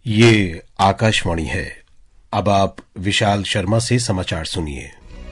ये आकाशवाणी है। अब आप विशाल शर्मा से समाचार सुनिए।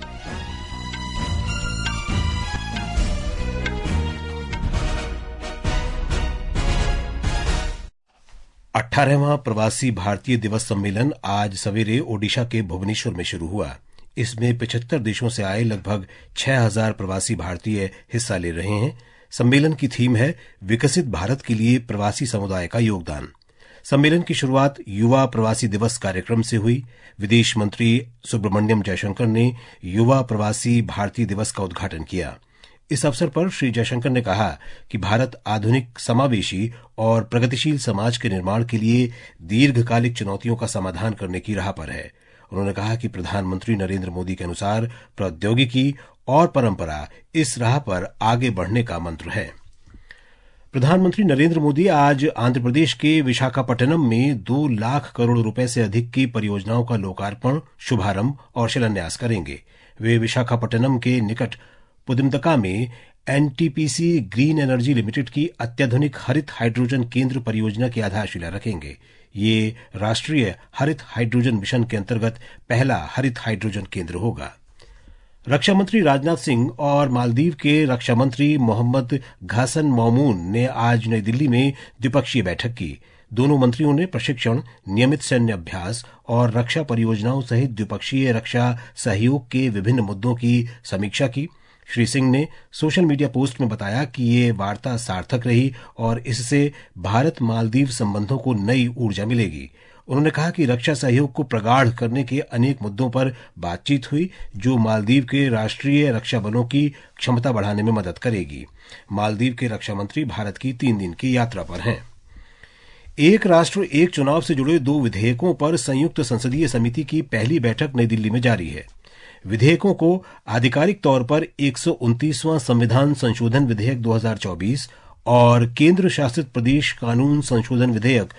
अठारहवां प्रवासी भारतीय दिवस सम्मेलन आज सवेरे ओडिशा के भुवनेश्वर में शुरू हुआ। इसमें 75 देशों से आए लगभग 6000 प्रवासी भारतीय हिस्सा ले रहे हैं। सम्मेलन की थीम है विकसित भारत के लिए प्रवासी समुदाय का योगदान। सम्मेलन की शुरुआत युवा प्रवासी दिवस कार्यक्रम से हुई। विदेश मंत्री सुब्रमण्यम जयशंकर ने युवा प्रवासी भारतीय दिवस का उद्घाटन किया। इस अवसर पर श्री जयशंकर ने कहा कि भारत आधुनिक, समावेशी और प्रगतिशील समाज के निर्माण के लिए दीर्घकालिक चुनौतियों का समाधान करने की राह पर है। उन्होंने कहा कि प्रधानमंत्री नरेंद्र मोदी के अनुसार प्रौद्योगिकी और परंपरा इस राह पर आगे बढ़ने का मंत्र है। प्रधानमंत्री नरेंद्र मोदी आज आंध्र प्रदेश के विशाखापट्टनम में 2 लाख करोड़ रुपए से अधिक की परियोजनाओं का लोकार्पण, शुभारंभ और शिलान्यास करेंगे। वे विशाखापट्टनम के निकट पुदिमतका में एनटीपीसी ग्रीन एनर्जी लिमिटेड की अत्याधुनिक हरित हाइड्रोजन केंद्र परियोजना की आधारशिला रखेंगे। ये राष्ट्रीय हरित हाइड्रोजन मिशन के अंतर्गत पहला हरित हाइड्रोजन केंद्र होगा। रक्षा मंत्री राजनाथ सिंह और मालदीव के रक्षा मंत्री मोहम्मद घासन मौमून ने आज नई दिल्ली में द्विपक्षीय बैठक की। दोनों मंत्रियों ने प्रशिक्षण, नियमित सैन्य अभ्यास और रक्षा परियोजनाओं सहित द्विपक्षीय रक्षा सहयोग के विभिन्न मुद्दों की समीक्षा की। श्री सिंह ने सोशल मीडिया पोस्ट में बताया कि ये वार्ता सार्थक रही और इससे भारत मालदीव संबंधों को नई ऊर्जा मिलेगी। उन्होंने कहा कि रक्षा सहयोग को प्रगाढ़ करने के अनेक मुद्दों पर बातचीत हुई, जो मालदीव के राष्ट्रीय रक्षा बलों की क्षमता बढ़ाने में मदद करेगी। मालदीव के रक्षा मंत्री भारत की 3 दिन की यात्रा पर हैं। एक राष्ट्र एक चुनाव से जुड़े 2 विधेयकों पर संयुक्त संसदीय समिति की पहली बैठक नई दिल्ली में जारी है। विधेयकों को आधिकारिक तौर पर 129वां संविधान संशोधन विधेयक 2024 और केंद्र शासित प्रदेश कानून संशोधन विधेयक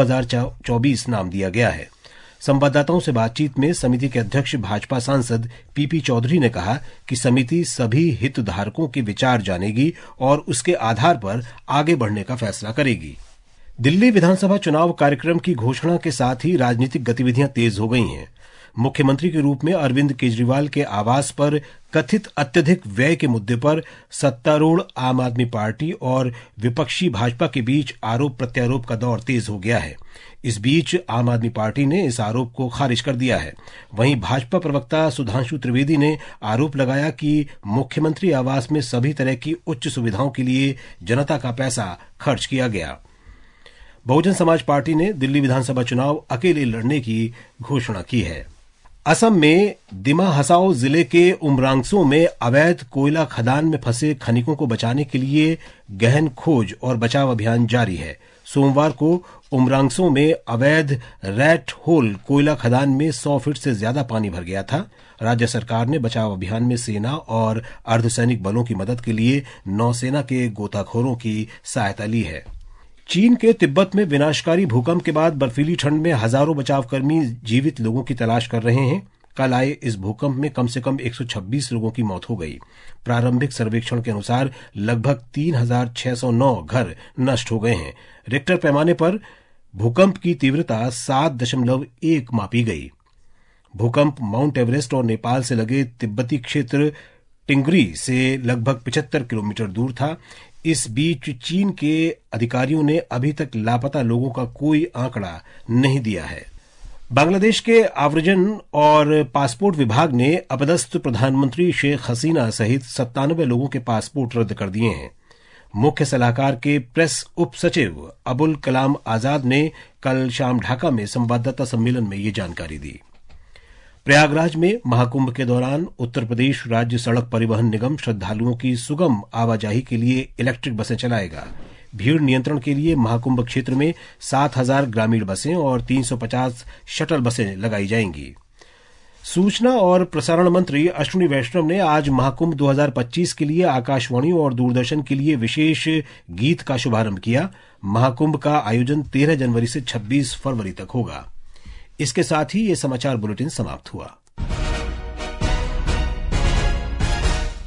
2024 नाम दिया गया है। संवाददाताओं से बातचीत में समिति के अध्यक्ष भाजपा सांसद पीपी चौधरी ने कहा कि समिति सभी हितधारकों के विचार जानेगी और उसके आधार पर आगे बढ़ने का फैसला करेगी। दिल्ली विधानसभा चुनाव कार्यक्रम की घोषणा के साथ ही राजनीतिक गतिविधियां तेज हो गई हैं। मुख्यमंत्री के रूप में अरविंद केजरीवाल के आवास पर कथित अत्यधिक व्यय के मुद्दे पर सत्तारूढ़ आम आदमी पार्टी और विपक्षी भाजपा के बीच आरोप प्रत्यारोप का दौर तेज हो गया है। इस बीच आम आदमी पार्टी ने इस आरोप को खारिज कर दिया है। वहीं भाजपा प्रवक्ता सुधांशु त्रिवेदी ने आरोप लगाया कि मुख्यमंत्री आवास में सभी तरह की उच्च सुविधाओं के लिए जनता का पैसा खर्च किया गया। बहुजन समाज पार्टी ने दिल्ली विधानसभा चुनाव अकेले लड़ने की घोषणा की है। असम में दिमा हसाओ जिले के उमरांगसो में अवैध कोयला खदान में फंसे खनिकों को बचाने के लिए गहन खोज और बचाव अभियान जारी है। सोमवार को उमरांगसो में अवैध रैट होल कोयला खदान में 100 फीट से ज्यादा पानी भर गया था। राज्य सरकार ने बचाव अभियान में सेना और अर्धसैनिक बलों की मदद के लिए नौसेना के गोताखोरों की सहायता ली है। चीन के तिब्बत में विनाशकारी भूकंप के बाद बर्फीली ठंड में हजारों बचावकर्मी जीवित लोगों की तलाश कर रहे हैं। कल आए इस भूकंप में कम से कम 126 लोगों की मौत हो गई। प्रारंभिक सर्वेक्षण के अनुसार लगभग 3609 घर नष्ट हो गए हैं। रिक्टर पैमाने पर भूकंप की तीव्रता 7.1 मापी गई। भूकंप माउंट एवरेस्ट और नेपाल से लगे तिब्बती क्षेत्र टिंगरी से लगभग 75 किलोमीटर दूर था। इस बीच चीन के अधिकारियों ने अभी तक लापता लोगों का कोई आंकड़ा नहीं दिया है। बांग्लादेश के आव्रजन और पासपोर्ट विभाग ने अपदस्थ प्रधानमंत्री शेख हसीना सहित 97 लोगों के पासपोर्ट रद्द कर दिए हैं। मुख्य सलाहकार के प्रेस उप सचिव अबुल कलाम आजाद ने कल शाम ढाका में संवाददाता सम्मेलन में ये जानकारी दी। प्रयागराज में महाकुंभ के दौरान उत्तर प्रदेश राज्य सड़क परिवहन निगम श्रद्धालुओं की सुगम आवाजाही के लिए इलेक्ट्रिक बसें चलाएगा। भीड़ नियंत्रण के लिए महाकुंभ क्षेत्र में 7000 ग्रामीण बसें और 350 शटल बसें लगाई जाएंगी। सूचना और प्रसारण मंत्री अश्विनी वैष्णव ने आज महाकुंभ 2025 के लिए आकाशवाणी और दूरदर्शन के लिए विशेष गीत का शुभारंभ किया। महाकुंभ का आयोजन 13 जनवरी से 26 फरवरी तक होगा। इसके साथ ही ये समाचार बुलेटिन समाप्त हुआ।